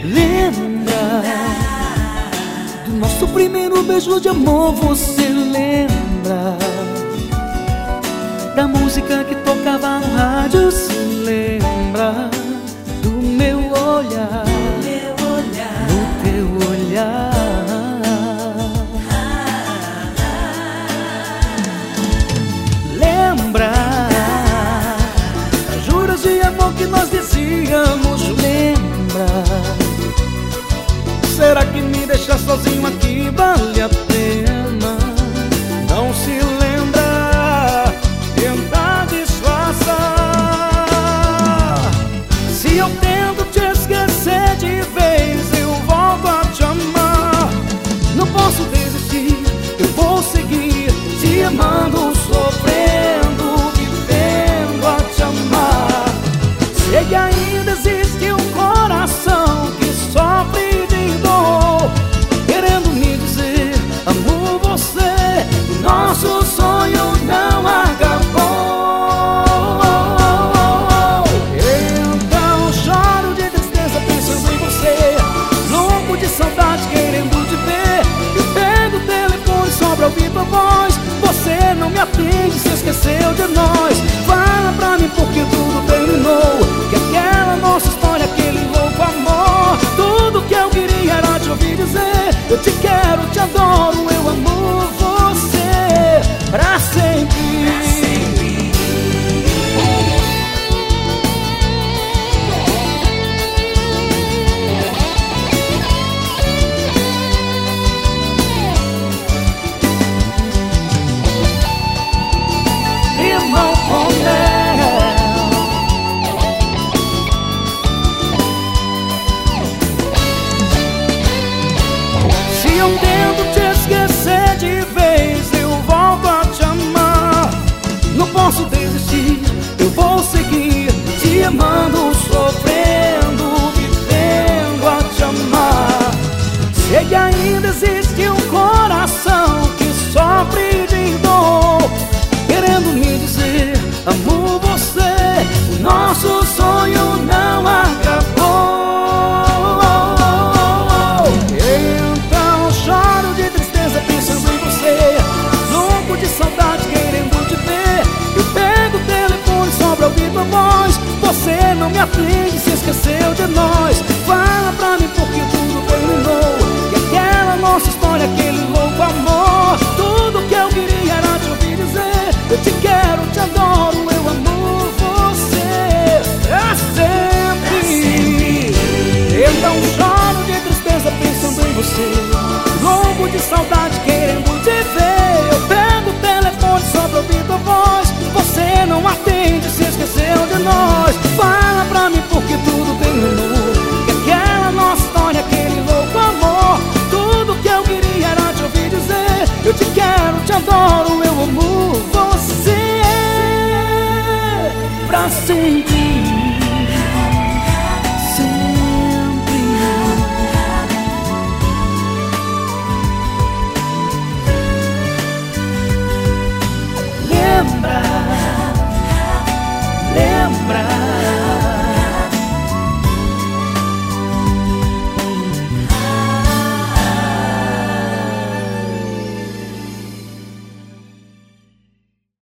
Lembra do nosso primeiro beijo de amor? Você lembra da música que tocava no rádio? Se lembra do meu olhar, no teu olhar. Lembra das juras de amor que nós dizíamos? Lembra? Será que me deixar sozinho aqui vale a pena? Não se lembra, tenta disfarçar. Se eu tento te esquecer de vez, eu volto a te amar. Não posso desistir, eu vou seguir te amando, sofrendo, vivendo a te amar. Sei que ainda existe um coração que sofre de dor, querendo me dizer amo você, nosso sonho não acabou. Então choro de tristeza pensando em você, louco de saudade querendo te ver. Eu pego o telefone só pra ouvir tua voz, você não me atende, se esqueceu de nós. Fala pra mim porque tudo terminou, que aquela nossa história, aquele louco amor. Tudo que eu queria era te ouvir dizer eu te quero, te adoro, eu amo você pra sempre. Irmão Ronel, se eu tento te esquecer de vez, eu volto a te amar. Não posso desistir, eu vou seguir te amando, sofrendo, vivendo a te amar. Sei que ainda existe um coração que sofre de dor, querendo me dizer amo você, o nosso sonho não acabou. Então choro de tristeza pensando em você, louco de saudade querendo te ver. Eu pego o telefone só pra ouvir tua voz, você não me atende, se esqueceu de nós. Fala pra mim porque tudo terminou, que aquela nossa história, aquele louco amor. Tudo que eu queria era te ouvir dizer eu te quero, te adoro, eu amo você pra sempre. Então choro de tristeza pensando em você, louco de saudade